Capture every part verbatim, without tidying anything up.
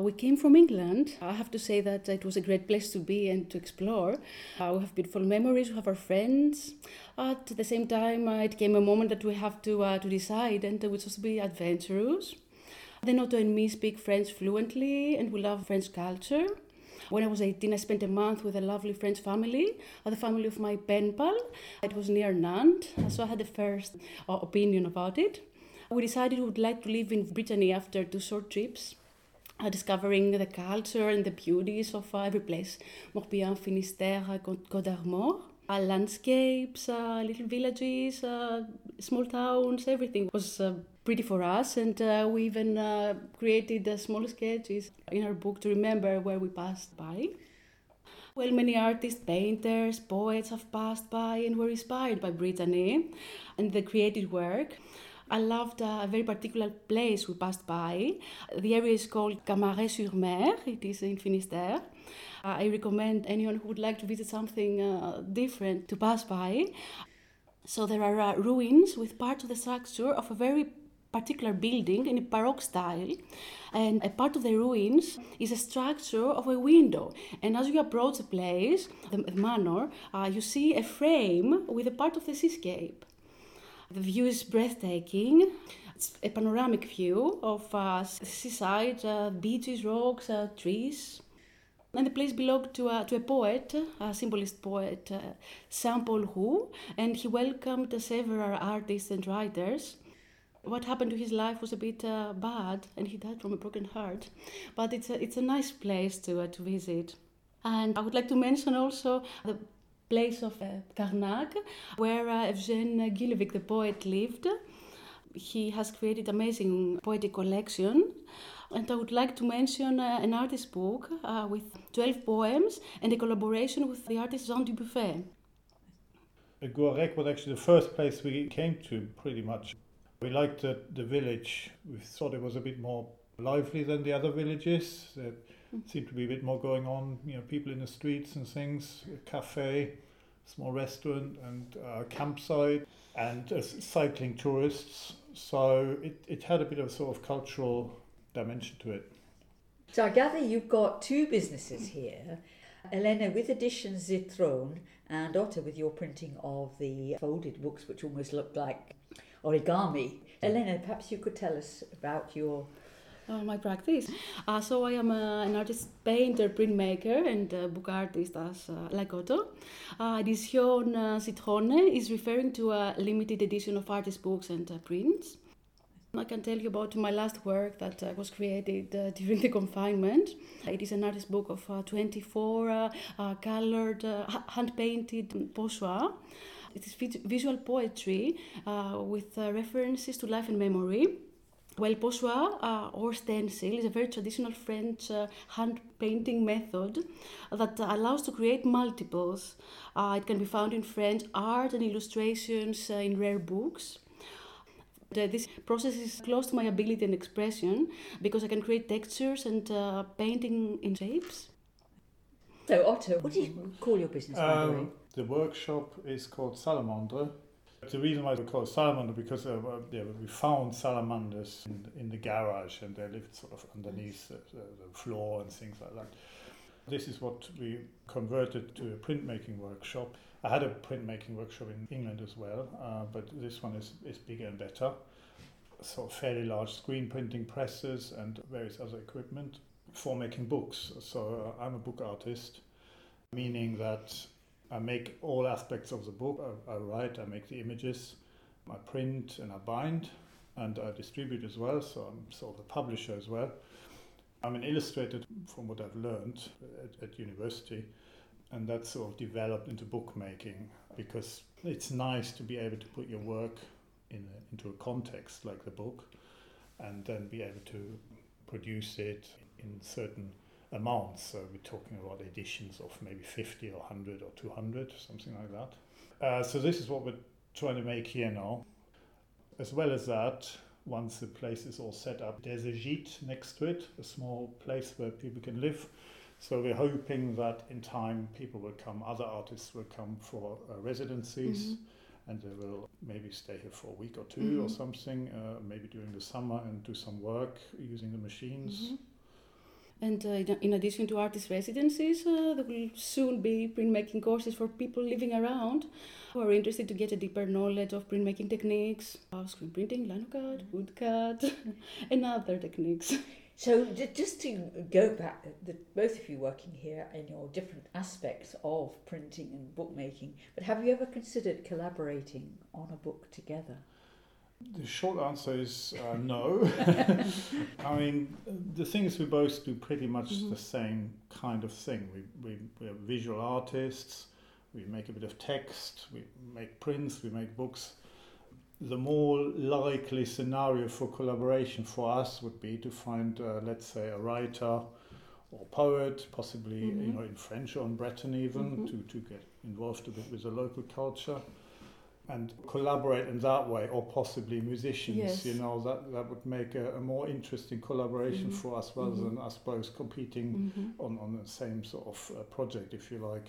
We came from England. I have to say that it was a great place to be and to explore. Uh, we have beautiful memories, we have our friends. At the same time, uh, it came a moment that we have to uh, to decide, and we chose to be adventurous. Then Otto and me speak French fluently, and we love French culture. When I was eighteen, I spent a month with a lovely French family, uh, the family of my pen pal. It was near Nantes, so I had the first uh, opinion about it. We decided we would like to live in Brittany after two short trips, uh, discovering the culture and the beauties of uh, every place. Morbihan, Finistère, Côte d'Armor. Uh, landscapes, uh, little villages, uh, small towns, everything was uh, pretty for us, and uh, we even uh, created uh, small sketches in our book to remember where we passed by. Well, many artists, painters, poets have passed by and were inspired by Brittany and the created work. I loved uh, a very particular place we passed by. The area is called Camaret-sur-Mer, it is in Finistère. Uh, I recommend anyone who would like to visit something uh, different to pass by. So there are uh, ruins with part of the structure of a very particular building in a Baroque style, and a part of the ruins is a structure of a window. And as you approach the place, the, the manor, uh, you see a frame with a part of the seascape. The view is breathtaking. It's a panoramic view of uh, the seaside, uh, beaches, rocks, uh, trees. And the place belonged to, uh, to a poet, a symbolist poet, uh, Saint-Paul Roux, and he welcomed uh, several artists and writers. What happened to his life was a bit uh, bad, and he died from a broken heart. But it's a, it's a nice place to, uh, to visit. And I would like to mention also the place of uh, Carnac, where uh, Eugène Guillevic, the poet, lived. He has created amazing poetic collection. And I would like to mention uh, an artist's book uh, with twelve poems and a collaboration with the artist Jean Dubuffet. Guarec was actually the first place we came to, pretty much. We liked the, the village. We thought it was a bit more lively than the other villages. There seemed to be a bit more going on, you know, people in the streets and things, a cafe, small restaurant and a campsite, and uh, cycling tourists. So it, it had a bit of sort of cultural dimension to it. So I gather you've got two businesses here, Elena with Editions Zitrone and Otto with your printing of the folded books which almost look like origami. Elena, perhaps you could tell us about your Uh, my practice. Uh, so I am uh, an artist, painter, printmaker, and uh, book artist as uh, like Otto. Uh, Edition uh, Zitrone is referring to a limited edition of artist books and uh, prints. I can tell you about my last work that uh, was created uh, during the confinement. It is an artist book of uh, twenty-four uh, uh, colored, uh, hand-painted pochoirs. It is visual poetry uh, with uh, references to life and memory. Well, pochoir uh, or stencil is a very traditional French uh, hand painting method that allows to create multiples. Uh, it can be found in French art and illustrations uh, in rare books. Uh, this process is close to my ability and expression because I can create textures and uh, painting in shapes. So Otto, what do you call your business, by um, the way? The workshop is called Salamandre. The reason why we call it Salamander because uh, yeah, we found salamanders in, in the garage and they lived sort of underneath the, the, the floor and things like that. This is what we converted to a printmaking workshop. I had a printmaking workshop in England as well, uh, but this one is, is bigger and better. So fairly large screen printing presses and various other equipment for making books. So uh, I'm a book artist, meaning that I make all aspects of the book. I, I write, I make the images, I print and I bind, and I distribute as well, so I'm sort of a publisher as well. I'm an illustrator from what I've learned at, at university, and that's sort of developed into bookmaking because it's nice to be able to put your work in a, into a context like the book and then be able to produce it in certain amounts. So we're talking about editions of maybe fifty or one hundred or two hundred, something like that. Uh, so this is what we're trying to make here now. As well as that, once the place is all set up, there's a gîte next to it, a small place where people can live. So we're hoping that in time people will come, other artists will come for uh, residencies, mm-hmm. and they will maybe stay here for a week or two mm-hmm. or something, uh, maybe during the summer and do some work using the machines. Mm-hmm. And uh, in- in addition to artist residencies, uh, there will soon be printmaking courses for people living around who are interested to get a deeper knowledge of printmaking techniques, uh, screen printing, linocut, woodcut, and other techniques. So j- just to go back, the, both of you working here in your different aspects of printing and bookmaking, but have you ever considered collaborating on a book together? The short answer is uh, no. I mean, the thing is we both do pretty much Mhm. the same kind of thing. We, we, we're visual artists, we make a bit of text, we make prints, we make books. The more likely scenario for collaboration for us would be to find, uh, let's say, a writer or poet, possibly Mhm. you know in French or in Breton even, Mhm. to, to get involved a bit with the local culture and collaborate in that way, or possibly musicians. Yes. You know, that that would make a, a more interesting collaboration Mhm. for us rather Mhm. than us both competing Mhm. on, on the same sort of uh, project, if you like.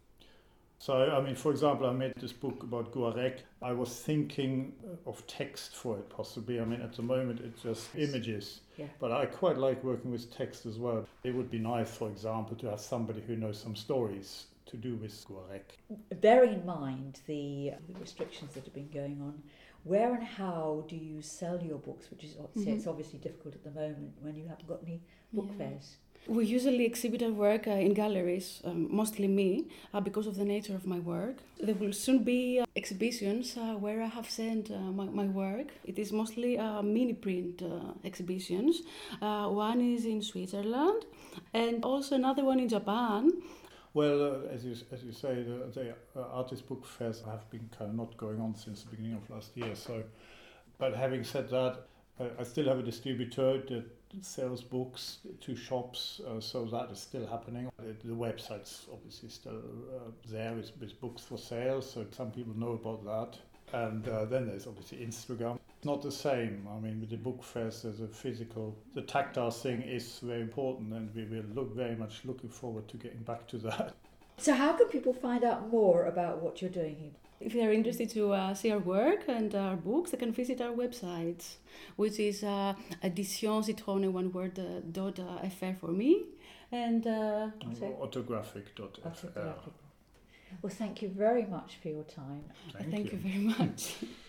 So, I mean, for example, I made this book about Guarec. I was thinking of text for it, possibly. I mean, at the moment, it's just images. Yeah. But I quite like working with text as well. It would be nice, for example, to have somebody who knows some stories to do with Guarec. Bearing in mind the, the restrictions that have been going on, where and how do you sell your books? Which is, Mhm. it's obviously difficult at the moment when you haven't got any book Yeah. fairs. We usually exhibit our work uh, in galleries, um, mostly me, uh, because of the nature of my work. There will soon be uh, exhibitions uh, where I have sent uh, my, my work. It is mostly uh, mini print uh, exhibitions. Uh, one is in Switzerland and also another one in Japan. Well, uh, as you as you say, the, the uh, artist book fairs have been kind of not going on since the beginning of last year. So, but having said that, I, I still have a distributor that sells books to shops, uh, so that is still happening. The, the website's obviously still uh, there with, with books for sale, so some people know about that. And uh, then there's obviously Instagram. Not the same. I mean, with the book fairs, there's a physical, the tactile thing is very important, and we will look very much looking forward to getting back to that. So how can people find out more about what you're doing here? If they are interested to uh, see our work and our books, they can visit our website, which is uh, edition citrone, one word, uh, dot uh, fr for me, and uh, So- Autographic dot f r. Autographic. Well, thank you very much for your time. Thank, thank you. you very much.